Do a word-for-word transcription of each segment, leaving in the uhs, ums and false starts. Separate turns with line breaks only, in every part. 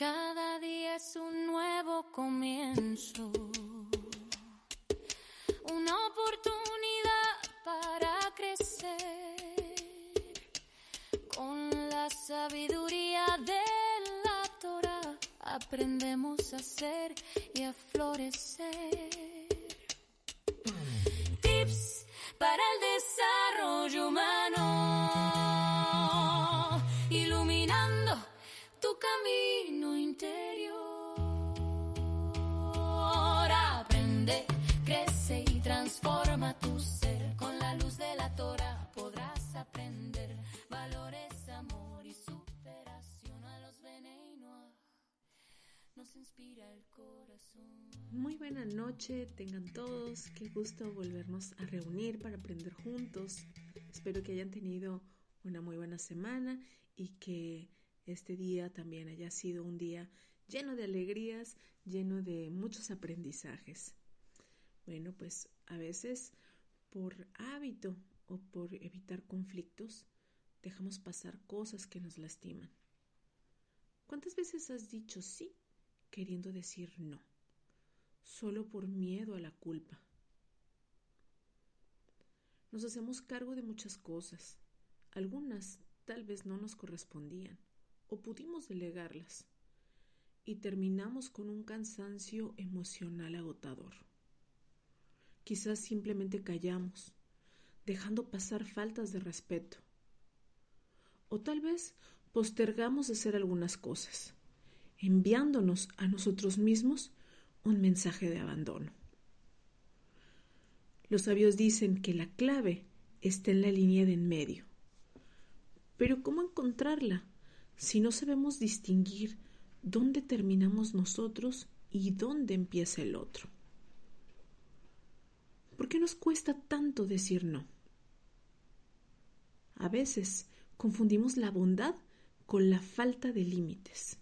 Cada día es un nuevo comienzo, una oportunidad para crecer con la sabiduría de la Torah. Aprendemos a ser y a florecer. Tips para el desarrollo humano, iluminando tu camino interior. Aprende, crece y transforma tu ser. Con la luz de la Torah podrás aprender valores, amor y superación. A los veneno nos inspira el corazón.
Muy buena noche tengan todos. Qué gusto volvernos a reunir para aprender juntos. Espero que hayan tenido una muy buena semana y que este día también haya sido un día lleno de alegrías, lleno de muchos aprendizajes. Bueno, pues a veces por hábito o por evitar conflictos dejamos pasar cosas que nos lastiman. ¿Cuántas veces has dicho sí queriendo decir no, solo por miedo a la culpa? Nos hacemos cargo de muchas cosas. Algunas tal vez no nos correspondían o pudimos delegarlas y terminamos con un cansancio emocional agotador. Quizás simplemente callamos, dejando pasar faltas de respeto. O tal vez postergamos hacer algunas cosas, enviándonos a nosotros mismos un mensaje de abandono. Los sabios dicen que la clave está en la línea de en medio. Pero ¿cómo encontrarla si no sabemos distinguir dónde terminamos nosotros y dónde empieza el otro? ¿Por qué nos cuesta tanto decir no? A veces confundimos la bondad con la falta de límites.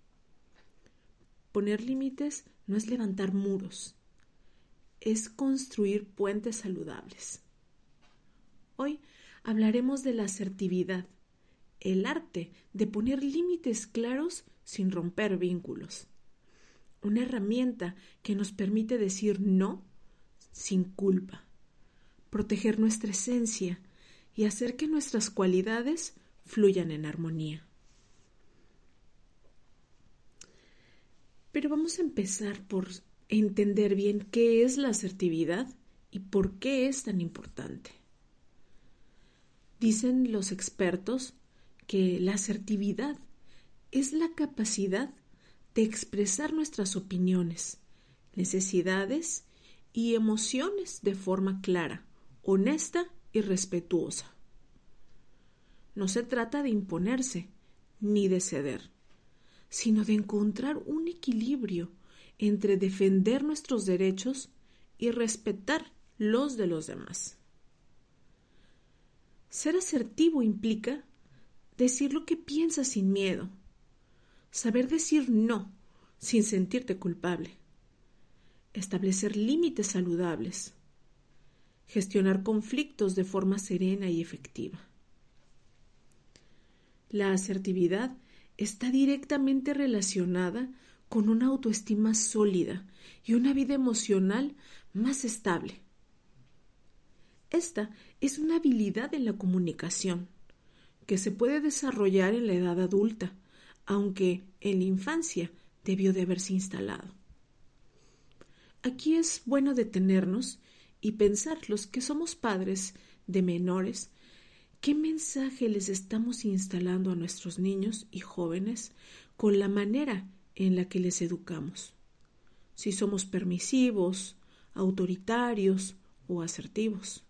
Poner límites no es levantar muros, es construir puentes saludables. Hoy hablaremos de la asertividad, el arte de poner límites claros sin romper vínculos. Una herramienta que nos permite decir no sin culpa, proteger nuestra esencia y hacer que nuestras cualidades fluyan en armonía. Pero vamos a empezar por entender bien qué es la asertividad y por qué es tan importante. Dicen los expertos que la asertividad es la capacidad de expresar nuestras opiniones, necesidades y emociones de forma clara, honesta y respetuosa. No se trata de imponerse ni de ceder, sino de encontrar un equilibrio entre defender nuestros derechos y respetar los de los demás. Ser asertivo implica decir lo que piensas sin miedo, saber decir no sin sentirte culpable, establecer límites saludables, gestionar conflictos de forma serena y efectiva. La asertividad está directamente relacionada con una autoestima sólida y una vida emocional más estable. Esta es una habilidad en la comunicación que se puede desarrollar en la edad adulta, aunque en la infancia debió de haberse instalado. Aquí es bueno detenernos y pensar los que somos padres de menores, ¿qué mensaje les estamos instalando a nuestros niños y jóvenes con la manera en la que les educamos? Si somos permisivos, autoritarios o asertivos.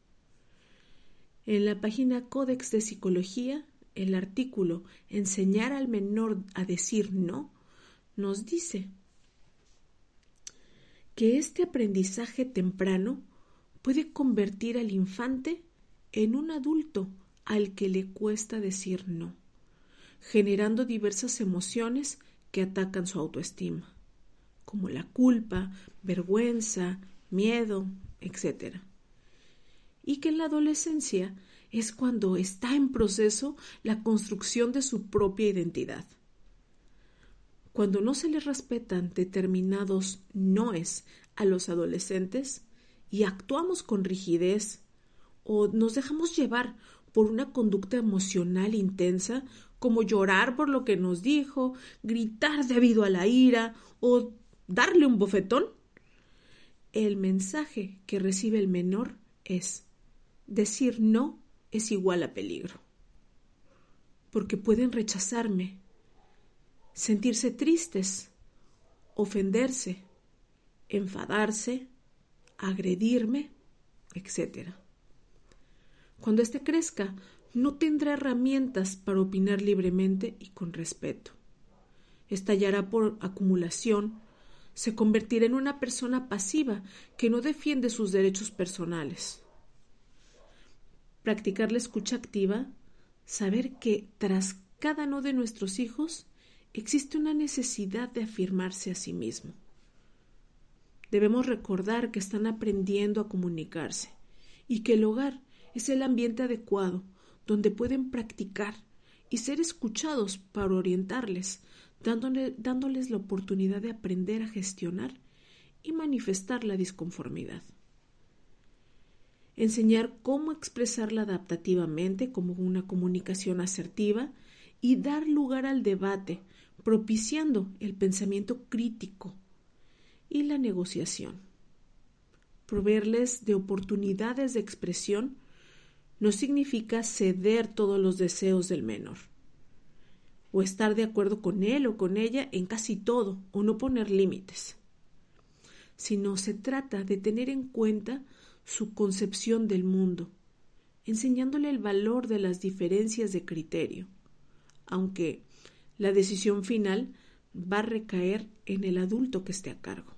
En la página Códex de Psicología, el artículo Enseñar al menor a decir no nos dice que este aprendizaje temprano puede convertir al infante en un adulto al que le cuesta decir no, generando diversas emociones que atacan su autoestima, como la culpa, vergüenza, miedo, etcétera. Y que en la adolescencia es cuando está en proceso la construcción de su propia identidad. Cuando no se les respetan determinados noes a los adolescentes y actuamos con rigidez o nos dejamos llevar por una conducta emocional intensa, como llorar por lo que nos dijo, gritar debido a la ira o darle un bofetón, el mensaje que recibe el menor es: decir no es igual a peligro, porque pueden rechazarme, sentirse tristes, ofenderse, enfadarse, agredirme, etcétera. Cuando éste crezca, no tendrá herramientas para opinar libremente y con respeto. Estallará por acumulación, se convertirá en una persona pasiva que no defiende sus derechos personales. Practicar la escucha activa, saber que tras cada no de nuestros hijos existe una necesidad de afirmarse a sí mismo. Debemos recordar que están aprendiendo a comunicarse y que el hogar es el ambiente adecuado donde pueden practicar y ser escuchados para orientarles, dándole, dándoles la oportunidad de aprender a gestionar y manifestar la disconformidad. Enseñar cómo expresarla adaptativamente como una comunicación asertiva y dar lugar al debate, propiciando el pensamiento crítico y la negociación. Proveerles de oportunidades de expresión no significa ceder todos los deseos del menor, o estar de acuerdo con él o con ella en casi todo, o no poner límites, sino se trata de tener en cuenta su concepción del mundo, enseñándole el valor de las diferencias de criterio, aunque la decisión final va a recaer en el adulto que esté a cargo.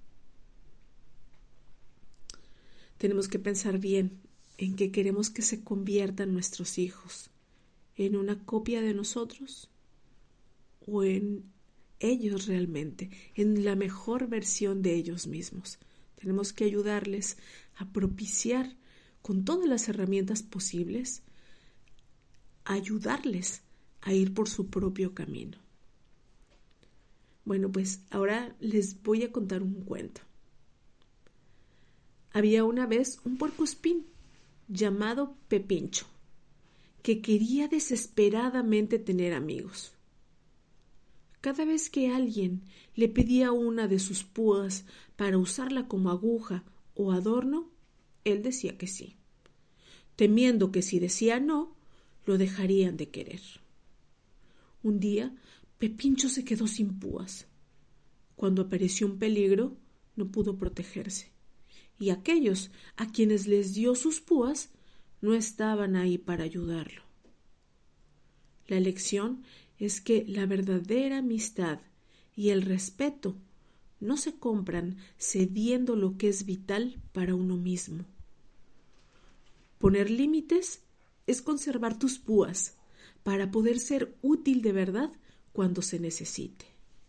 Tenemos que pensar bien en qué queremos que se conviertan nuestros hijos, en una copia de nosotros o en ellos realmente, en la mejor versión de ellos mismos. Tenemos que ayudarles a propiciar con todas las herramientas posibles, ayudarles a ir por su propio camino. Bueno, pues ahora les voy a contar un cuento. Había una vez un puercoespín llamado Pepincho, que quería desesperadamente tener amigos. Cada vez que alguien le pedía una de sus púas para usarla como aguja o adorno, él decía que sí, temiendo que si decía no, lo dejarían de querer. Un día, Pepincho se quedó sin púas. Cuando apareció un peligro, no pudo protegerse, y aquellos a quienes les dio sus púas no estaban ahí para ayudarlo. La lección es que la verdadera amistad y el respeto no se compran cediendo lo que es vital para uno mismo. Poner límites es conservar tus púas para poder ser útil de verdad cuando se necesite.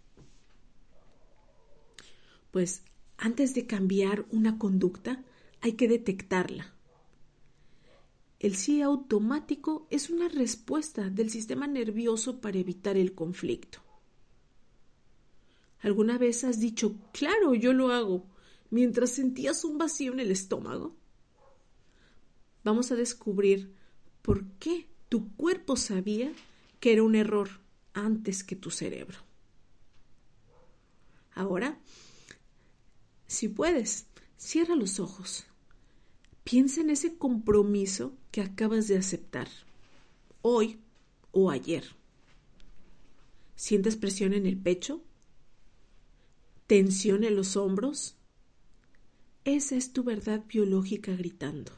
Pues antes de cambiar una conducta hay que detectarla. El sí automático es una respuesta del sistema nervioso para evitar el conflicto. ¿Alguna vez has dicho, claro, yo lo hago, mientras sentías un vacío en el estómago? Vamos a descubrir por qué tu cuerpo sabía que era un error antes que tu cerebro. Ahora, si puedes, cierra los ojos. Piensa en ese compromiso que acabas de aceptar, hoy o ayer. ¿Sientes presión en el pecho? ¿Tensión en los hombros? Esa es tu verdad biológica gritando.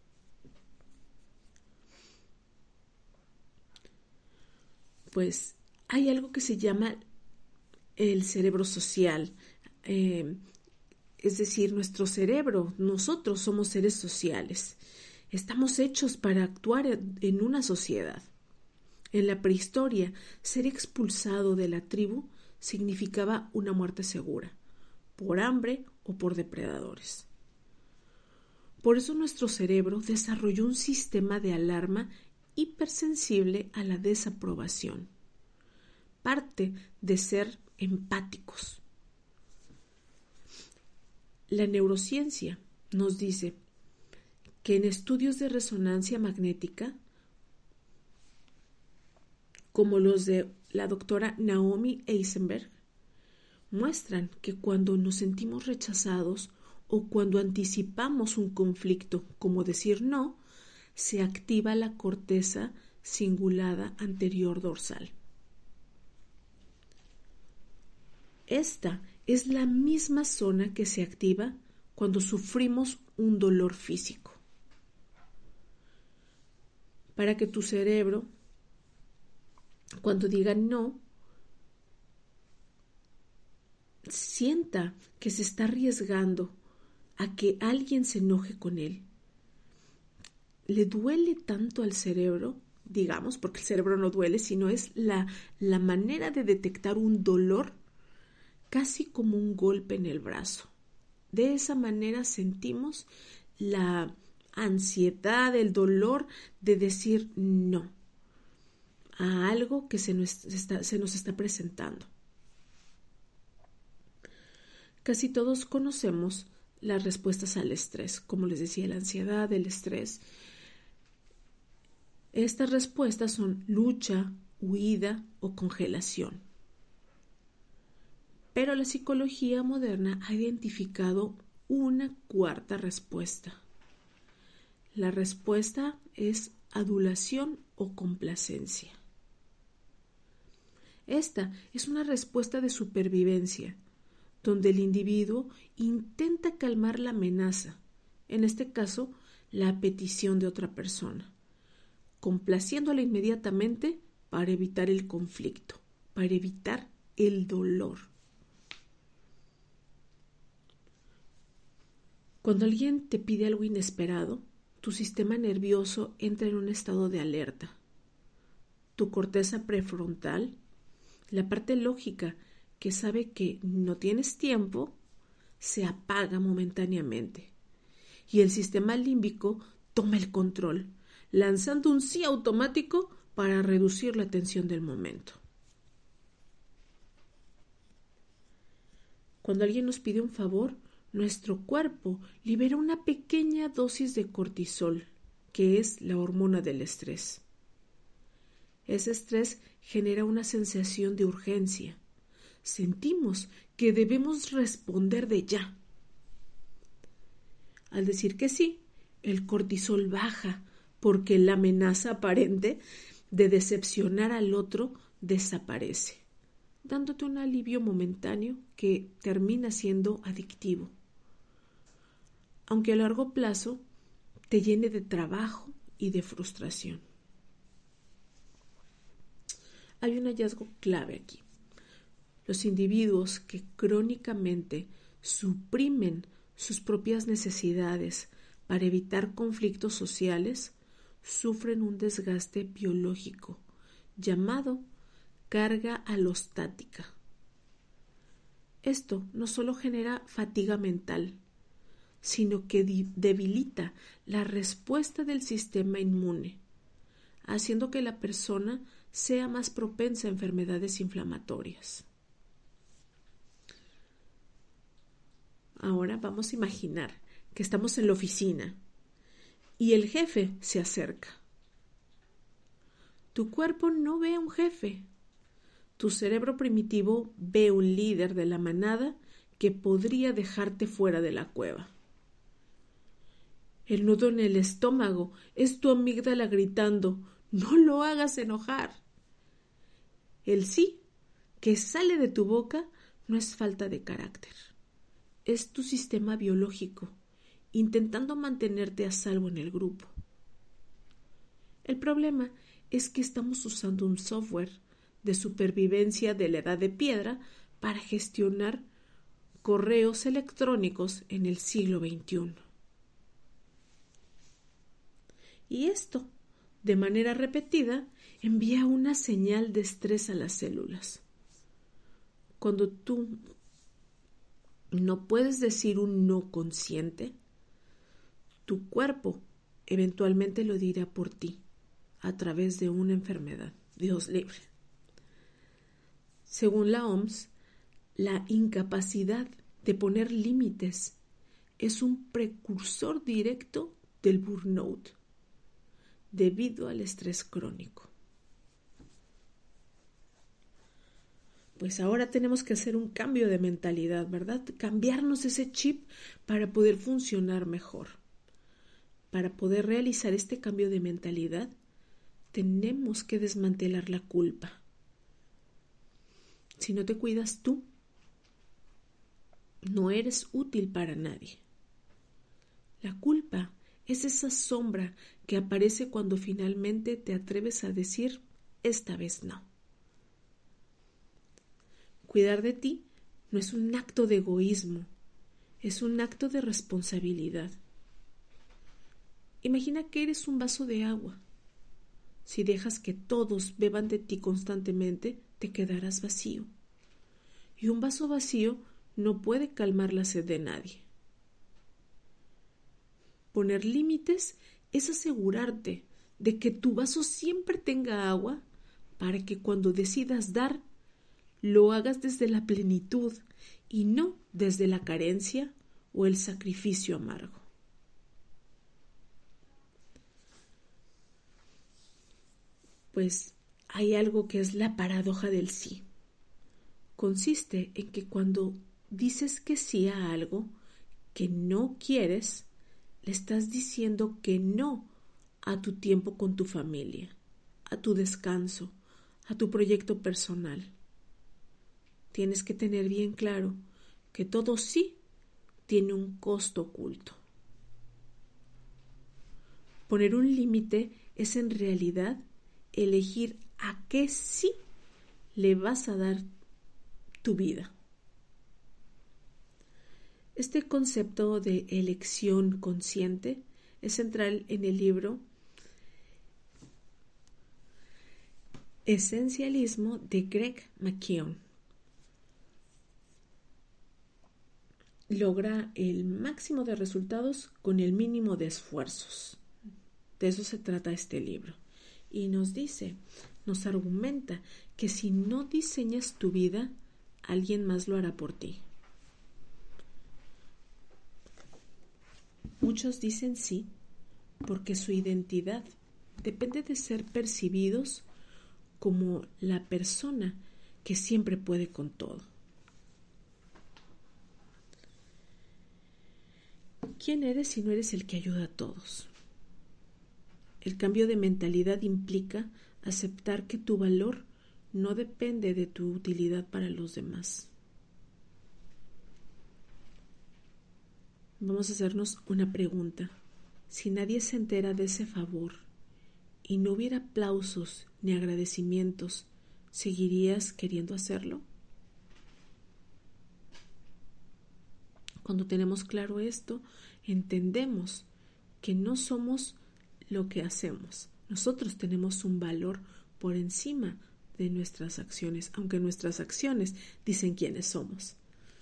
Pues hay algo que se llama el cerebro social, eh, es decir, nuestro cerebro, nosotros somos seres sociales, estamos hechos para actuar en una sociedad. En la prehistoria, ser expulsado de la tribu significaba una muerte segura, por hambre o por depredadores. Por eso nuestro cerebro desarrolló un sistema de alarma hipersensible a la desaprobación. Parte de ser empáticos. La neurociencia nos dice que en estudios de resonancia magnética, como los de la doctora Naomi Eisenberg, muestran que cuando nos sentimos rechazados o cuando anticipamos un conflicto, como decir no, se activa la corteza cingulada anterior dorsal. Esta es la misma zona que se activa cuando sufrimos un dolor físico. Para que tu cerebro, cuando diga no, sienta que se está arriesgando a que alguien se enoje con él. Le duele tanto al cerebro, digamos, porque el cerebro no duele, sino es la, la manera de detectar un dolor casi como un golpe en el brazo. De esa manera sentimos la ansiedad, el dolor de decir no a algo que se nos está, se nos está presentando. Casi todos conocemos las respuestas al estrés, como les decía, la ansiedad, el estrés. Estas respuestas son lucha, huida o congelación. Pero la psicología moderna ha identificado una cuarta respuesta. La respuesta es adulación o complacencia. Esta es una respuesta de supervivencia, donde el individuo intenta calmar la amenaza, en este caso, la petición de otra persona, complaciéndola inmediatamente para evitar el conflicto, para evitar el dolor. Cuando alguien te pide algo inesperado, tu sistema nervioso entra en un estado de alerta. Tu corteza prefrontal, la parte lógica que sabe que no tienes tiempo, se apaga momentáneamente. Y el sistema límbico toma el control, lanzando un sí automático para reducir la tensión del momento. Cuando alguien nos pide un favor, nuestro cuerpo libera una pequeña dosis de cortisol, que es la hormona del estrés. Ese estrés genera una sensación de urgencia. Sentimos que debemos responder de ya. Al decir que sí, el cortisol baja porque la amenaza aparente de decepcionar al otro desaparece, dándote un alivio momentáneo que termina siendo adictivo, aunque a largo plazo te llene de trabajo y de frustración. Hay un hallazgo clave aquí. Los individuos que crónicamente suprimen sus propias necesidades para evitar conflictos sociales sufren un desgaste biológico llamado carga alostática. Esto no solo genera fatiga mental, sino que debilita la respuesta del sistema inmune, haciendo que la persona sea más propensa a enfermedades inflamatorias. Ahora vamos a imaginar que estamos en la oficina y el jefe se acerca. Tu cuerpo no ve a un jefe. Tu cerebro primitivo ve un líder de la manada que podría dejarte fuera de la cueva. El nudo en el estómago es tu amígdala gritando: no lo hagas enojar. El sí que sale de tu boca no es falta de carácter. Es tu sistema biológico intentando mantenerte a salvo en el grupo. El problema es que estamos usando un software de supervivencia de la edad de piedra para gestionar correos electrónicos en el siglo veintiuno. Y esto, de manera repetida, envía una señal de estrés a las células. Cuando tú no puedes decir un no consciente, tu cuerpo eventualmente lo dirá por ti a través de una enfermedad. Dios libre. Según la O M S, La incapacidad de poner límites es un precursor directo del burnout debido al estrés crónico. Pues ahora tenemos que hacer un cambio de mentalidad, ¿verdad? Cambiarnos ese chip para poder funcionar mejor. Para poder realizar este cambio de mentalidad, tenemos que desmantelar la culpa. Si no te cuidas tú, no eres útil para nadie. La culpa es esa sombra que aparece cuando finalmente te atreves a decir, esta vez no. Cuidar de ti no es un acto de egoísmo, es un acto de responsabilidad. Imagina que eres un vaso de agua. Si dejas que todos beban de ti constantemente, te quedarás vacío. Y un vaso vacío no puede calmar la sed de nadie. Poner límites es asegurarte de que tu vaso siempre tenga agua para que cuando decidas dar, lo hagas desde la plenitud y no desde la carencia o el sacrificio amargo. Pues hay algo que es la paradoja del sí. Consiste en que cuando dices que sí a algo que no quieres, le estás diciendo que no a tu tiempo con tu familia, a tu descanso, a tu proyecto personal. Tienes que tener bien claro que todo sí tiene un costo oculto. Poner un límite es en realidad elegir a qué sí le vas a dar tu vida. Este concepto de elección consciente es central en el libro Esencialismo de Greg McKeown. Logra el máximo de resultados con el mínimo de esfuerzos. De eso se trata este libro. Y nos dice, nos argumenta que si no diseñas tu vida, alguien más lo hará por ti. Muchos dicen sí porque su identidad depende de ser percibidos como la persona que siempre puede con todo. ¿Quién eres si no eres el que ayuda a todos? El cambio de mentalidad implica aceptar que tu valor no depende de tu utilidad para los demás. Vamos a hacernos una pregunta. Si nadie se entera de ese favor y no hubiera aplausos ni agradecimientos, ¿seguirías queriendo hacerlo? Cuando tenemos claro esto, entendemos que no somos lo que hacemos. Nosotros tenemos un valor por encima de nuestras acciones, aunque nuestras acciones dicen quiénes somos.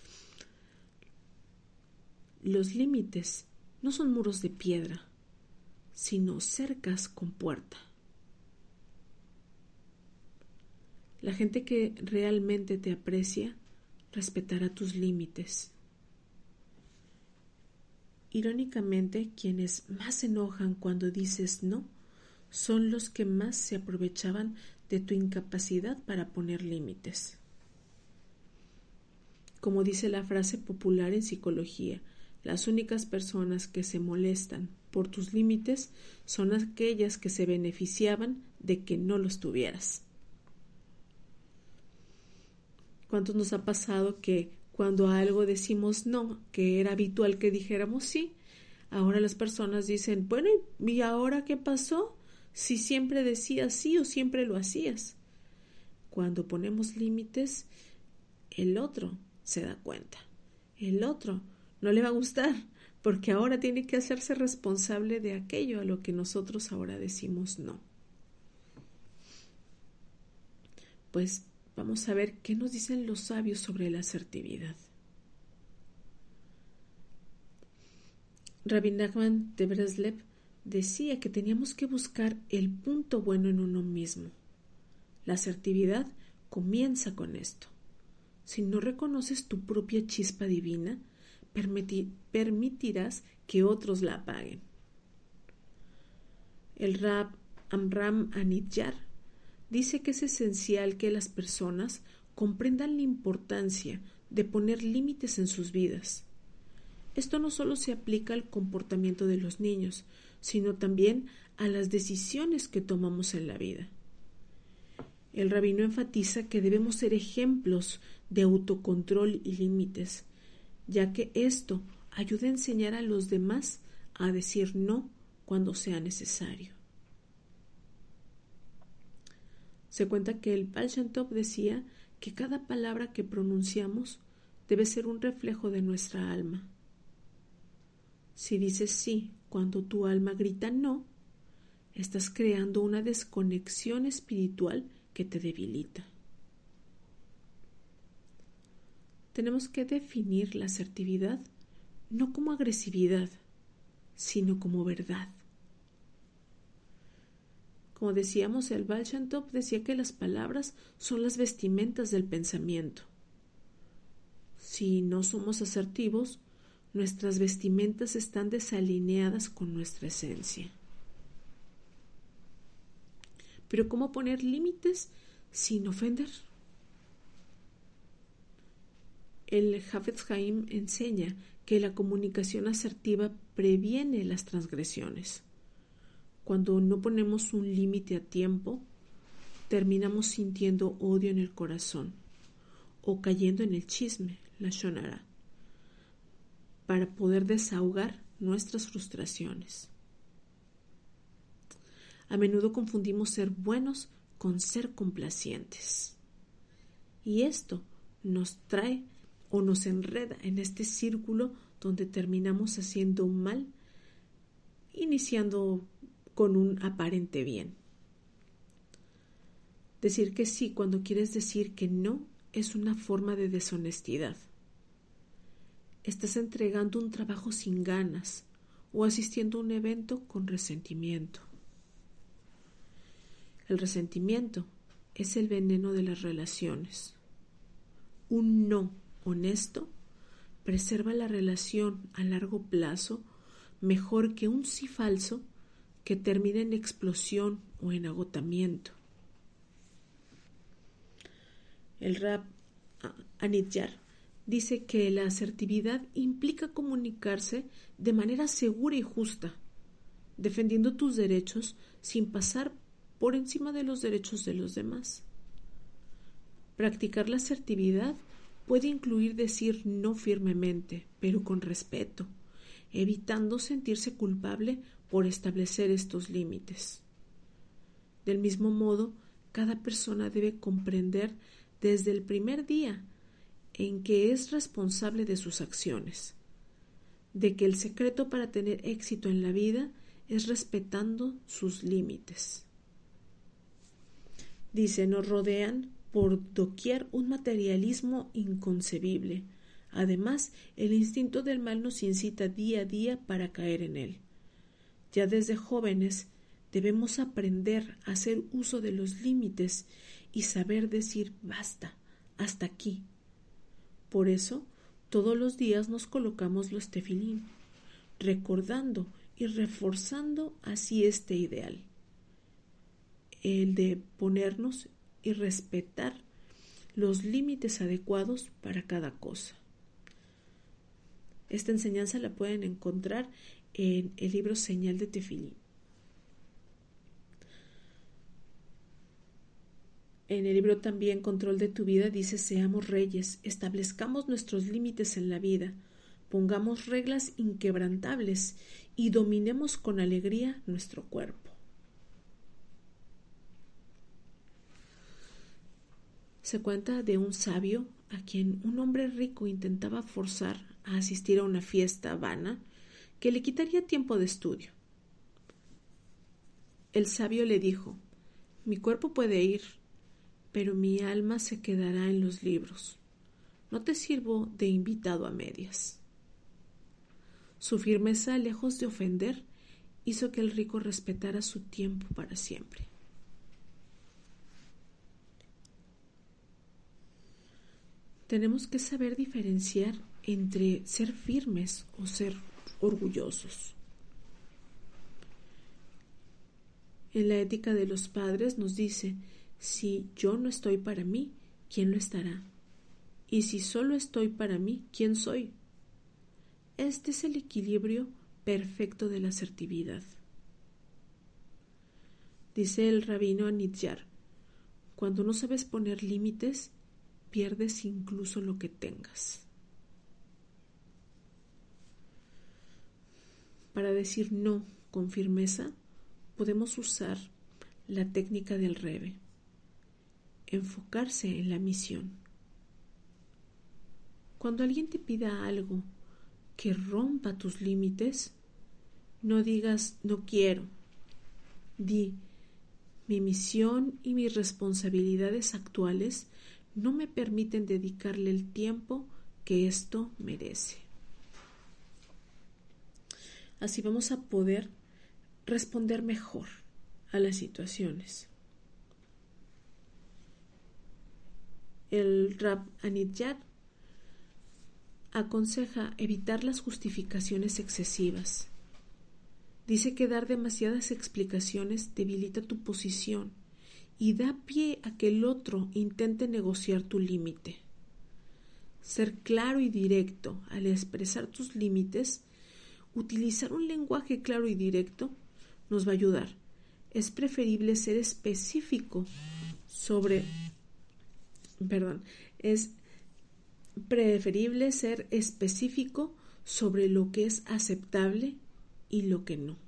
Los límites no son muros de piedra, sino cercas con puerta. La gente que realmente te aprecia respetará tus límites. Irónicamente, quienes más se enojan cuando dices no son los que más se aprovechaban de tu incapacidad para poner límites. Como dice la frase popular en psicología, las únicas personas que se molestan por tus límites son aquellas que se beneficiaban de que no los tuvieras. ¿Cuántos nos ha pasado que cuando a algo decimos no, que era habitual que dijéramos sí, ahora las personas dicen, bueno, ¿y ahora qué pasó? Si siempre decías sí o siempre lo hacías. Cuando ponemos límites, el otro se da cuenta. El otro no le va a gustar porque ahora tiene que hacerse responsable de aquello a lo que nosotros ahora decimos no. Pues vamos a ver qué nos dicen los sabios sobre la asertividad. Rabbi Nachman de Breslev decía que teníamos que buscar el punto bueno en uno mismo. La asertividad comienza con esto. Si no reconoces tu propia chispa divina, permitir, permitirás que otros la apaguen. El Rab Amram Anidjar dice que es esencial que las personas comprendan la importancia de poner límites en sus vidas. Esto no solo se aplica al comportamiento de los niños, sino también a las decisiones que tomamos en la vida. El rabino enfatiza que debemos ser ejemplos de autocontrol y límites, ya que esto ayuda a enseñar a los demás a decir no cuando sea necesario. Se cuenta que el Baal Shem Tov decía que cada palabra que pronunciamos debe ser un reflejo de nuestra alma. Si dices sí cuando tu alma grita no, estás creando una desconexión espiritual que te debilita. Tenemos que definir la asertividad no como agresividad, sino como verdad. Como decíamos, el Baal Shem Tov decía que las palabras son las vestimentas del pensamiento. Si no somos asertivos, nuestras vestimentas están desalineadas con nuestra esencia. Pero ¿cómo poner límites sin ofender? El Hafetz Haim enseña que la comunicación asertiva previene las transgresiones. Cuando no ponemos un límite a tiempo, terminamos sintiendo odio en el corazón o cayendo en el chisme, la shonara, para poder desahogar nuestras frustraciones. A menudo confundimos ser buenos con ser complacientes. Y esto nos trae o nos enreda en este círculo donde terminamos haciendo mal, iniciando con un aparente bien. Decir que sí cuando quieres decir que no es una forma de deshonestidad. Estás entregando un trabajo sin ganas o asistiendo a un evento con resentimiento. El resentimiento es el veneno de las relaciones. Un no honesto preserva la relación a largo plazo mejor que un sí falso que termina en explosión o en agotamiento. El Rab Anidjar dice que la asertividad implica comunicarse de manera segura y justa, defendiendo tus derechos sin pasar por encima de los derechos de los demás. Practicar la asertividad puede incluir decir no firmemente, pero con respeto, evitando sentirse culpable por establecer estos límites. Del mismo modo, cada persona debe comprender desde el primer día en que es responsable de sus acciones, de que el secreto para tener éxito en la vida es respetando sus límites. Dice, nos rodean por doquier un materialismo inconcebible. Además, el instinto del mal nos incita día a día para caer en él. Ya desde jóvenes debemos aprender a hacer uso de los límites y saber decir basta, hasta aquí. Por eso, todos los días nos colocamos los tefilín, recordando y reforzando así este ideal, el de ponernos y respetar los límites adecuados para cada cosa. Esta enseñanza la pueden encontrar en el libro Señal de Tefilín. En el libro también Control de tu vida dice, seamos reyes, establezcamos nuestros límites en la vida, pongamos reglas inquebrantables y dominemos con alegría nuestro cuerpo. Se cuenta de un sabio a quien un hombre rico intentaba forzar a asistir a una fiesta vana que le quitaría tiempo de estudio. El sabio le dijo, mi cuerpo puede ir, pero mi alma se quedará en los libros. No te sirvo de invitado a medias. Su firmeza, lejos de ofender, hizo que el rico respetara su tiempo para siempre. Tenemos que saber diferenciar entre ser firmes o ser orgullosos. En la ética de los padres nos dice, si yo no estoy para mí, ¿quién lo estará? Y si solo estoy para mí, ¿quién soy? Este es el equilibrio perfecto de la asertividad. Dice el rabino Anityar, cuando no sabes poner límites, pierdes incluso lo que tengas. Para decir no con firmeza, podemos usar la técnica del Rebbe, enfocarse en la misión. Cuando alguien te pida algo que rompa tus límites, no digas no quiero. Di, mi misión y mis responsabilidades actuales no me permiten dedicarle el tiempo que esto merece. Así vamos a poder responder mejor a las situaciones. El Rab Anityar aconseja evitar las justificaciones excesivas. Dice que dar demasiadas explicaciones debilita tu posición y da pie a que el otro intente negociar tu límite. Ser claro y directo al expresar tus límites, utilizar un lenguaje claro y directo, nos va a ayudar. Es preferible ser específico sobre, perdón, es preferible ser específico sobre lo que es aceptable y lo que no.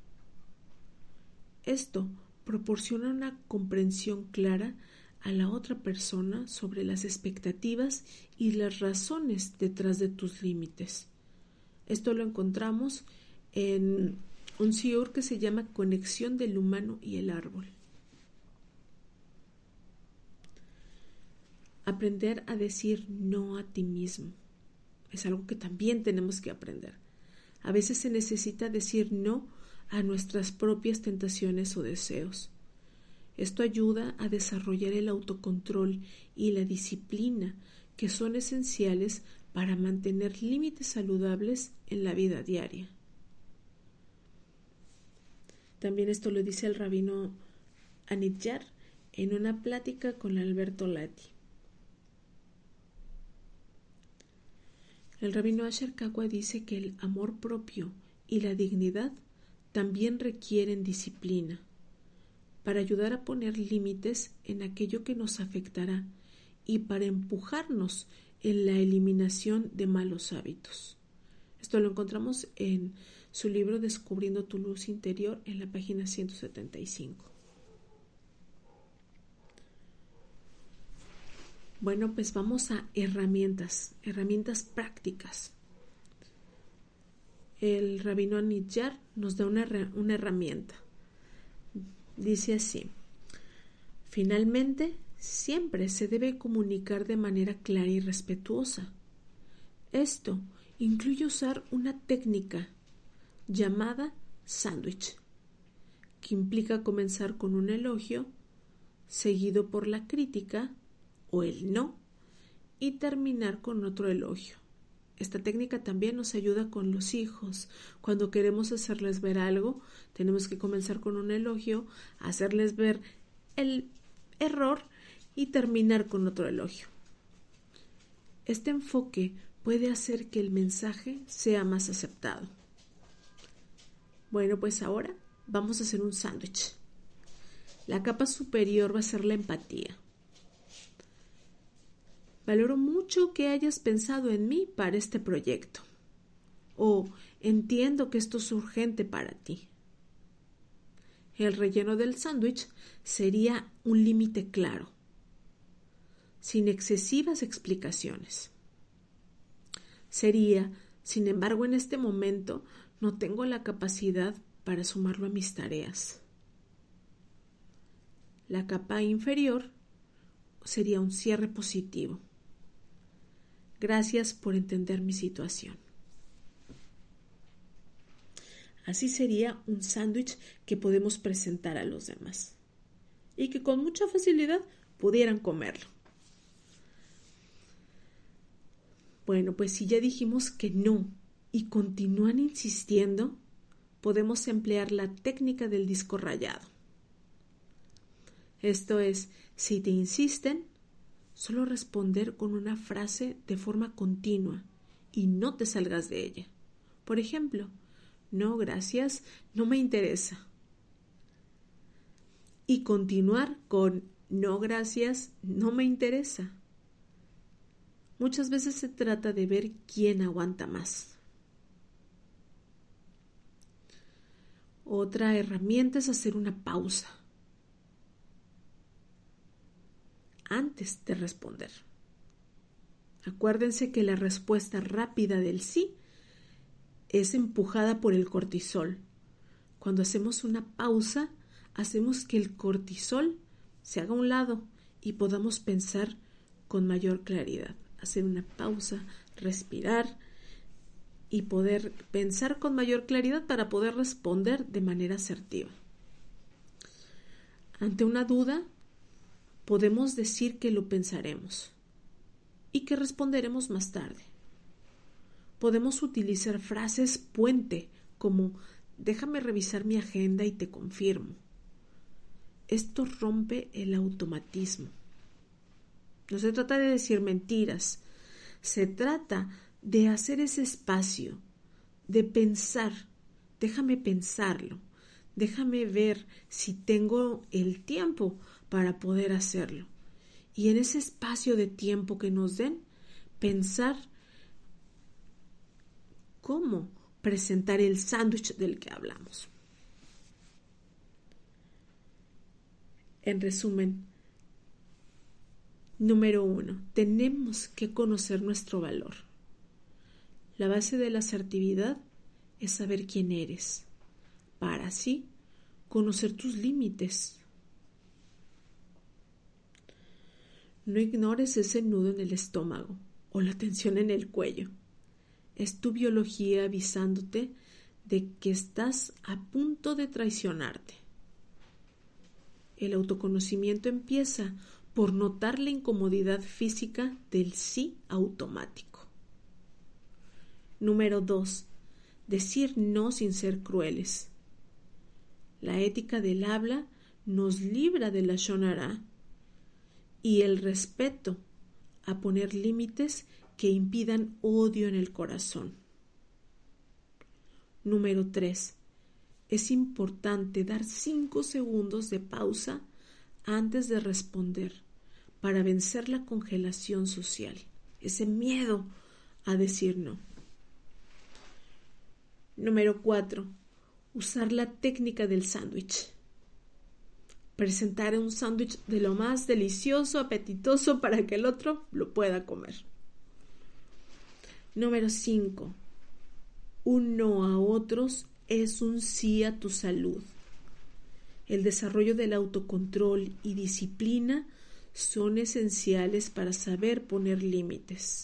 Esto proporciona una comprensión clara a la otra persona sobre las expectativas y las razones detrás de tus límites. Esto lo encontramos en un shiur que se llama Conexión del humano y el árbol. Aprender a decir no a ti mismo es algo que también tenemos que aprender. A veces se necesita decir no a nuestras propias tentaciones o deseos. Esto ayuda a desarrollar el autocontrol y la disciplina que son esenciales para mantener límites saludables en la vida diaria. También esto lo dice el rabino Anityar en una plática con Alberto Lati. El rabino Asher Kakwa dice que el amor propio y la dignidad también requieren disciplina para ayudar a poner límites en aquello que nos afectará y para empujarnos en la eliminación de malos hábitos. Esto lo encontramos en su libro Descubriendo tu luz interior en la página ciento setenta y cinco. Bueno, pues vamos a herramientas, herramientas prácticas. El rabino Anityar nos da una, una herramienta. Dice así: finalmente, siempre se debe comunicar de manera clara y respetuosa. Esto incluye usar una técnica llamada sándwich, que implica comenzar con un elogio, seguido por la crítica o el no, y terminar con otro elogio. Esta técnica también nos ayuda con los hijos. Cuando queremos hacerles ver algo, tenemos que comenzar con un elogio, hacerles ver el error y terminar con otro elogio. Este enfoque puede hacer que el mensaje sea más aceptado. Bueno, pues ahora vamos a hacer un sándwich. La capa superior va a ser la empatía. Valoro mucho que hayas pensado en mí para este proyecto. O entiendo que esto es urgente para ti. El relleno del sándwich sería un límite claro, sin excesivas explicaciones. Sería, sin embargo, en este momento no tengo la capacidad para sumarlo a mis tareas. La capa inferior sería un cierre positivo. Gracias por entender mi situación. Así sería un sándwich que podemos presentar a los demás y que con mucha facilidad pudieran comerlo. Bueno, pues si ya dijimos que no y continúan insistiendo, podemos emplear la técnica del disco rayado. Esto es, si te insisten, solo responder con una frase de forma continua y no te salgas de ella. Por ejemplo, no, gracias, no me interesa. Y continuar con no, gracias, no me interesa. Muchas veces se trata de ver quién aguanta más. Otra herramienta es hacer una pausa antes de responder. Acuérdense que la respuesta rápida del sí es empujada por el cortisol. Cuando hacemos una pausa, hacemos que el cortisol se haga a un lado y podamos pensar con mayor claridad. Hacer una pausa, respirar y poder pensar con mayor claridad para poder responder de manera asertiva. Ante una duda, podemos decir que lo pensaremos y que responderemos más tarde. Podemos utilizar frases puente como déjame revisar mi agenda y te confirmo. Esto rompe el automatismo. No se trata de decir mentiras, se trata de hacer ese espacio, de pensar, déjame pensarlo, déjame ver si tengo el tiempo para poder hacerlo. Y en ese espacio de tiempo que nos den, pensar cómo presentar el sándwich del que hablamos. En resumen, número uno, tenemos que conocer nuestro valor. La base de la asertividad es saber quién eres, para así conocer tus límites. No ignores ese nudo en el estómago o la tensión en el cuello. Es tu biología avisándote de que estás a punto de traicionarte. El autoconocimiento empieza por notar la incomodidad física del sí automático. Número dos. Decir no sin ser crueles. La ética del habla nos libra de la shonara y el respeto a poner límites que impidan odio en el corazón. Número tres. Es importante dar cinco segundos de pausa antes de responder para vencer la congelación social, ese miedo a decir no. Número cuatro. Usar la técnica del sándwich. Presentar un sándwich de lo más delicioso, apetitoso para que el otro lo pueda comer. Número cinco. Un no a otros es un sí a tu salud. El desarrollo del autocontrol y disciplina son esenciales para saber poner límites.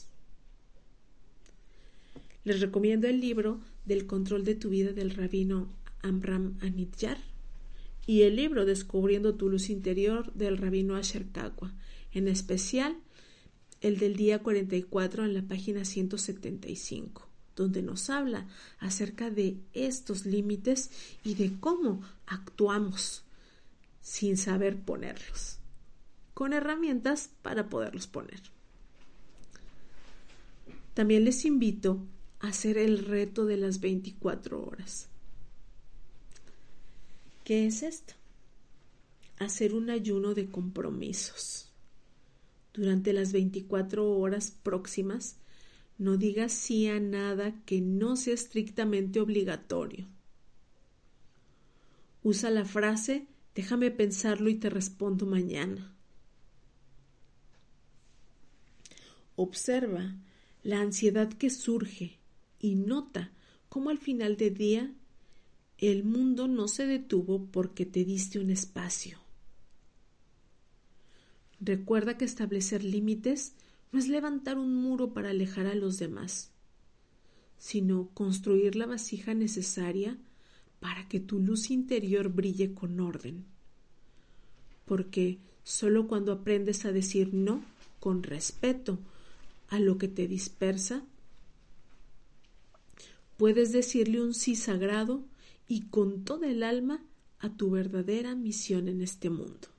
Les recomiendo el libro del control de tu vida del rabino Amram Anityar y el libro Descubriendo tu luz interior del rabino Asher Kakwa, en especial el del día cuarenta y cuatro en la página ciento setenta y cinco, donde nos habla acerca de estos límites y de cómo actuamos sin saber ponerlos, con herramientas para poderlos poner. También les invito a hacer el reto de las veinticuatro horas. ¿Qué es esto? Hacer un ayuno de compromisos. Durante las veinticuatro horas próximas, no digas sí a nada que no sea estrictamente obligatorio. Usa la frase, déjame pensarlo y te respondo mañana. Observa la ansiedad que surge y nota cómo al final del día el mundo no se detuvo porque te diste un espacio. Recuerda que establecer límites no es levantar un muro para alejar a los demás, sino construir la vasija necesaria para que tu luz interior brille con orden. Porque solo cuando aprendes a decir no con respeto a lo que te dispersa, puedes decirle un sí sagrado y con toda el alma a tu verdadera misión en este mundo.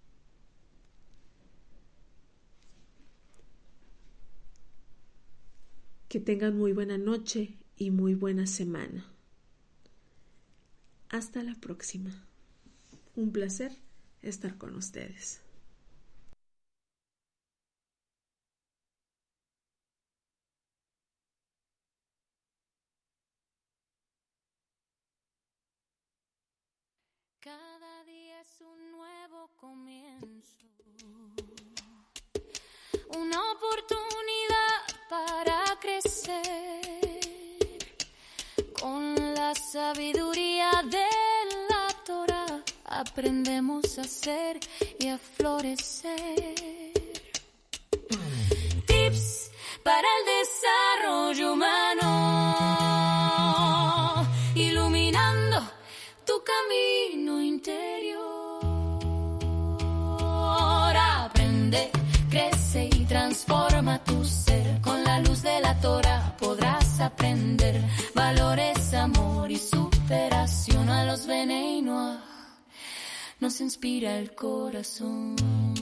Que tengan muy buena noche y muy buena semana. Hasta la próxima. Un placer estar con ustedes.
Cada día es un nuevo comienzo, una oportunidad para crecer con la sabiduría de la Torah. Aprendemos a ser y a florecer. Tips para el desarrollo humano, iluminando tu camino interior. Aprende, crece y transforma tu ser. Con la luz de la Torah podrás aprender valores, amor y superación. A los Bnei Noach nos inspira el corazón.